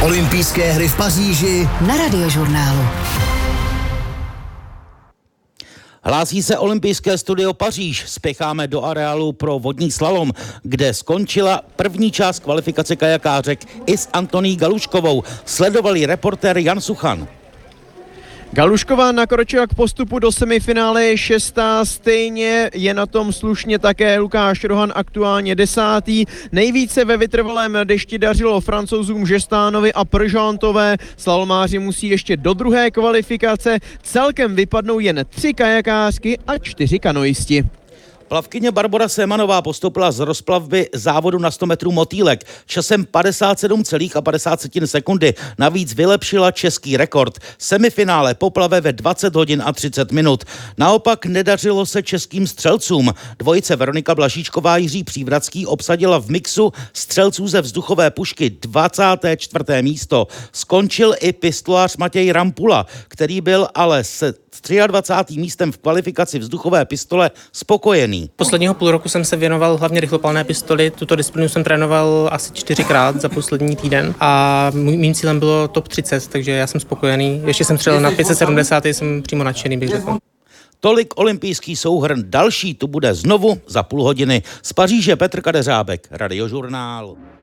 Olympijské hry v Paříži na Radiožurnálu. Hlásí se olympijské studio Paříž. Spěcháme do areálu pro vodní slalom, kde skončila první část kvalifikace kajakářek i s Antoní Galuškovou. Sledovali reportér Jan Suchan. Galušková nakročila k postupu do semifinále, je 6. Stejně je na tom slušně také Lukáš Rohan, aktuálně 10. Nejvíce ve vytrvalém dešti dařilo Francouzům Žestánovi a Pržantové. Slalomáři musí ještě do druhé kvalifikace. Celkem vypadnou jen 3 kajakářky a 4 kanoisti. Plavkyně Barbora Sémanová postoupila z rozplavby závodu na 100 metrů motýlek časem 57,50 sekundy. Navíc vylepšila český rekord. Semifinále poplave ve 20 hodin a 30 minut. Naopak nedařilo se českým střelcům. Dvojice Veronika Blažíčková a Jiří Přívratský obsadila v mixu střelců ze vzduchové pušky 24. místo. Skončil i pistolář Matěj Rampula, který byl ale se 23. místem v kvalifikaci vzduchové pistole spokojený. Posledního půl roku jsem se věnoval hlavně rychlopalné pistoli. Tuto disciplínu jsem trénoval asi 4krát za poslední týden a mým cílem bylo top 30, takže já jsem spokojený. Ještě jsem střelil na 570, jsem přímo nadšený, bych řekl. Tolik olympijský souhrn. Další tu bude znovu za půl hodiny. Z Paříže Petr Kadeřábek, Radiožurnál.